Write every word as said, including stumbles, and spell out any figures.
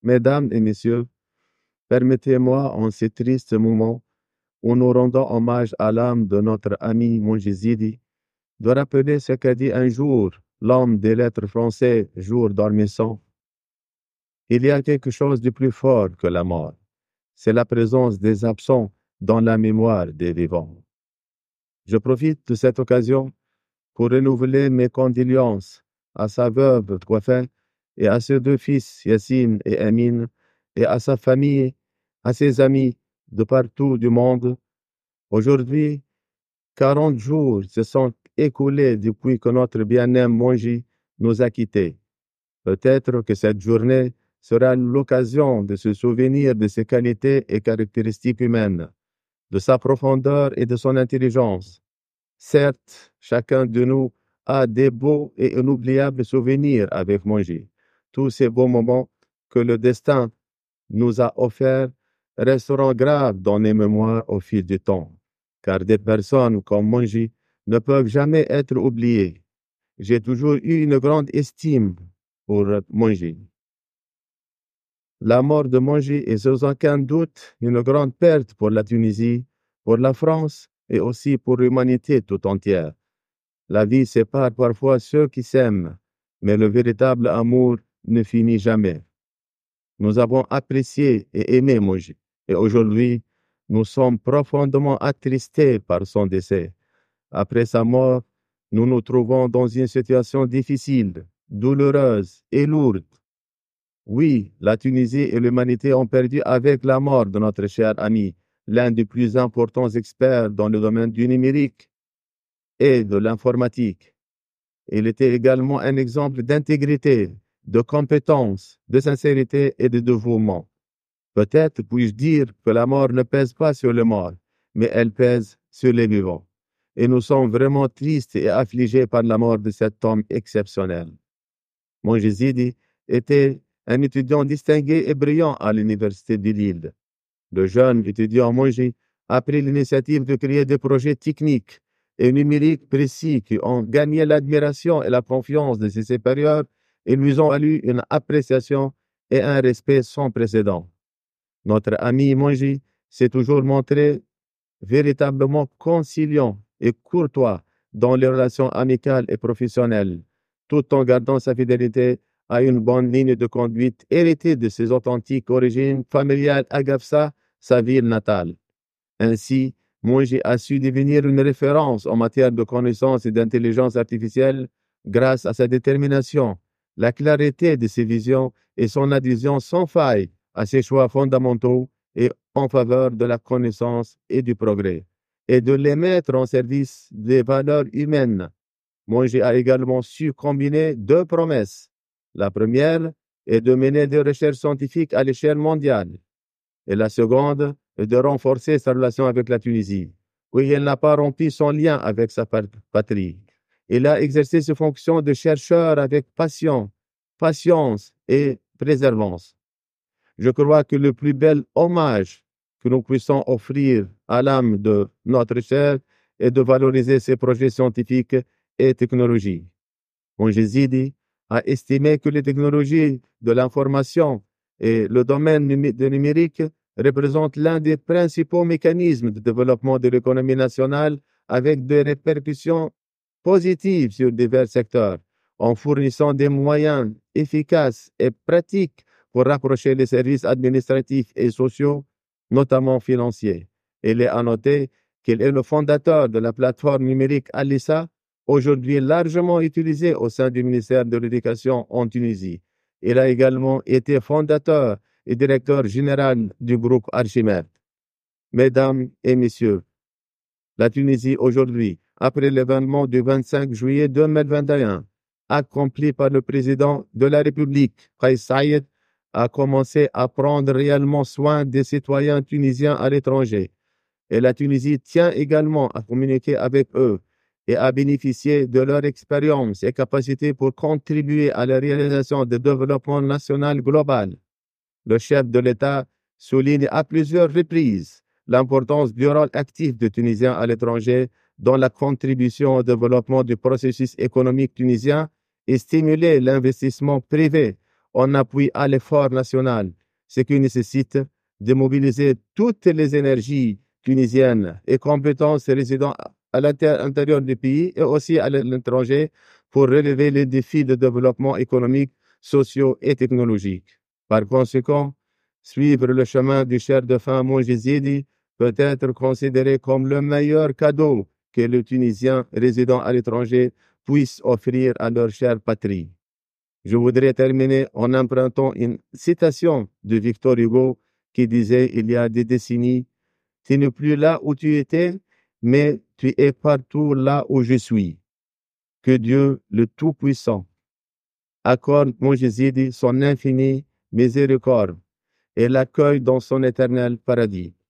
Mesdames et messieurs, permettez-moi en ces tristes moments où nous rendons hommage à l'âme de notre ami Mongi Zidi, de rappeler ce qu'a dit un jour l'homme des lettres français, jour dormissant. Il y a quelque chose de plus fort que la mort. C'est la présence des absents dans la mémoire des vivants. Je profite de cette occasion pour renouveler mes condoléances à sa veuve Touafa et à ses deux fils Yassine et Amin, et à sa famille, à ses amis de partout du monde. Aujourd'hui, quarante jours se sont écoulés depuis que notre bien-aimé Mongi nous a quittés. Peut-être que cette journée sera l'occasion de se souvenir de ses qualités et caractéristiques humaines, de sa profondeur et de son intelligence. Certes, chacun de nous a des beaux et inoubliables souvenirs avec Mongi. Tous ces beaux moments que le destin nous a offerts resteront graves dans les mémoires au fil du temps, car des personnes comme Mongi ne peuvent jamais être oubliées. J'ai toujours eu une grande estime pour Mongi. La mort de Mongi est sans aucun doute une grande perte pour la Tunisie, pour la France et aussi pour l'humanité tout entière. La vie sépare parfois ceux qui s'aiment, mais le véritable amour ne finit jamais. Nous avons apprécié et aimé Mongi, et aujourd'hui, nous sommes profondément attristés par son décès. Après sa mort, nous nous trouvons dans une situation difficile, douloureuse et lourde. Oui, la Tunisie et l'humanité ont perdu avec la mort de notre cher ami, l'un des plus importants experts dans le domaine du numérique et de l'informatique. Il était également un exemple d'intégrité, de compétence, de sincérité et de dévouement. Peut-être puis-je dire que la mort ne pèse pas sur les morts, mais elle pèse sur les vivants. Et nous sommes vraiment tristes et affligés par la mort de cet homme exceptionnel. Mongi Zidi était un étudiant distingué et brillant à l'université de Lille. Le jeune étudiant Mongi a pris l'initiative de créer des projets techniques et numériques précis qui ont gagné l'admiration et la confiance de ses supérieurs et lui ont valu une appréciation et un respect sans précédent. Notre ami Mongi s'est toujours montré véritablement conciliant et courtois dans les relations amicales et professionnelles, tout en gardant sa fidélité à une bonne ligne de conduite héritée de ses authentiques origines familiales à Gafsa, sa ville natale. Ainsi, Mongi a su devenir une référence en matière de connaissance et d'intelligence artificielle grâce à sa détermination, la clarté de ses visions et son adhésion sans faille à ses choix fondamentaux et en faveur de la connaissance et du progrès, et de les mettre en service des valeurs humaines. Mongi a également su combiner deux promesses. La première est de mener des recherches scientifiques à l'échelle mondiale, et la seconde est de renforcer sa relation avec la Tunisie. Oui, il n'a pas rempli son lien avec sa patrie. Il a exercé ses fonctions de chercheur avec passion, patience et préservance. Je crois que le plus bel hommage que nous puissions offrir à l'âme de notre cher est de valoriser ses projets scientifiques et technologiques. Mongi Zidi a estimé que les technologies de l'information et le domaine du numérique représentent l'un des principaux mécanismes de développement de l'économie nationale avec des répercussions positives sur divers secteurs, en fournissant des moyens efficaces et pratiques pour rapprocher les services administratifs et sociaux, notamment financiers. Il est à noter qu'il est le fondateur de la plateforme numérique Alissa, aujourd'hui largement utilisée au sein du ministère de l'Éducation en Tunisie. Il a également été fondateur et directeur général du groupe Archimède. Mesdames et messieurs, la Tunisie aujourd'hui, après l'événement du vingt-cinq juillet deux mille vingt et un, accompli par le président de la République, Kais Saïed, a commencé à prendre réellement soin des citoyens tunisiens à l'étranger. Et la Tunisie tient également à communiquer avec eux et à bénéficier de leur expérience et capacité pour contribuer à la réalisation du développement national global. Le chef de l'État souligne à plusieurs reprises l'importance du rôle actif des Tunisiens à l'étranger dans la contribution au développement du processus économique tunisien et stimuler l'investissement privé en appui à l'effort national, ce qui nécessite de mobiliser toutes les énergies tunisiennes et compétences résidant à l'intérieur du pays et aussi à l'étranger pour relever les défis de développement économique, sociaux et technologiques. Par conséquent, suivre le chemin du cher défunt Mounjezidi peut être considéré comme le meilleur cadeau que les Tunisiens résidant à l'étranger puissent offrir à leur chère patrie. Je voudrais terminer en empruntant une citation de Victor Hugo qui disait il y a des décennies, « Tu n'es plus là où tu étais, mais tu es partout là où je suis. » Que Dieu, le Tout-Puissant, accorde Mounjezidi son infinie miséricorde et l'accueille dans son éternel paradis.